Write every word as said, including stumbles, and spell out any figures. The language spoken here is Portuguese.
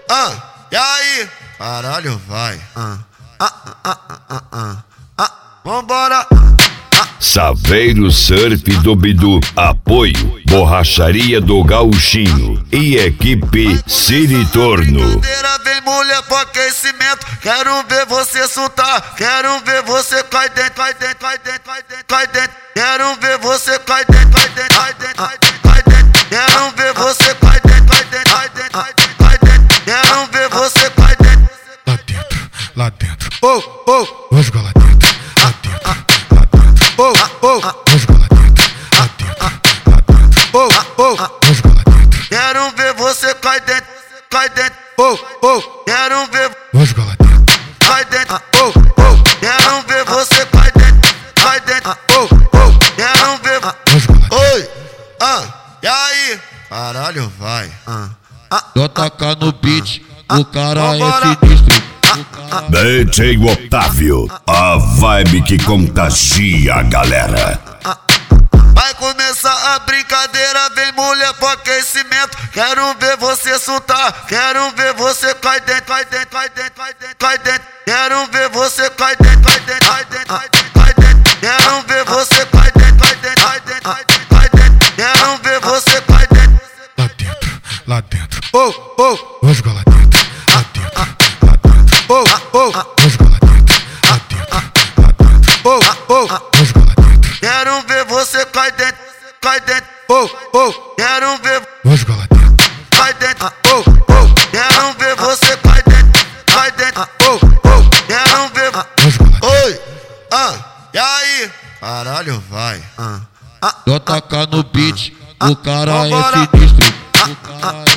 ah, e aí? Caralho, vai. Ah, ah, ah, ah, ah, ah, ah. Vambora. Saveiro Surf do Bidu, apoio Borracharia do Gauchinho e equipe Siritorno. Vem mulher pro aquecimento, quero ver você soltar, quero ver você cai dentro, cai dentro, cai dentro, cai dentro, cai dentro, quero ver você cai dentro, cai dentro, cai dentro, cai dentro, cai dentro, quero ver você cai dentro, cai dentro, cai dentro, cai dentro, cai dentro, quero ver você cai dentro. Lá dentro, lá dentro, oh, oh, vou jogar lá dentro, lá dentro, lá dentro, oh, oh, vou jogar lá dentro, lá dentro, lá dentro, oh, oh, vou jogar lá dentro. Quero ver você cai dentro, cai dentro, oh, oh, quero ver, vou jogar lá dentro, cai dentro, oh, oh, quero ver você cai dentro, cai dentro, oh, oh, quero ver, vou jogar lá dentro. oi, ah, e aí? Caralho, vai. Ah, ah, J K no beat, o cara Vambora. é sinistro. O cara... D J Otávio, a vibe que contagia a galera. vai começar a brincadeira, vem mulher pro aquecimento, quero ver você soltar, quero ver você cai dentro, cai dentro, cai dentro, cai dentro, cai dentro, quero ver você cai dentro, cai dentro, cai dentro, cai dentro, cai dentro, quero ver você cai dentro, cai dentro, cai dentro, cai dentro, cai dentro, quero ver você cai dentro. Lá dentro, lá dentro, oh, oh, vou jogar lá dentro, lá dentro, lá dentro, oh, oh, vou jogar lá dentro, lá dentro, lá dentro, oh, oh, vou jogar lá dentro, Quero ver você cai dentro, cai dentro, oh, oh, quero ver vou jogar lá dentro, cai dentro, oh, oh, quero ver você cai dentro, cai dentro, oh, oh, quero ver, vou jogar lá dentro. oi, ah, e aí? Caralho, vai. Ah, ah, J K no beat, o cara Vambora. é sinistro. O cara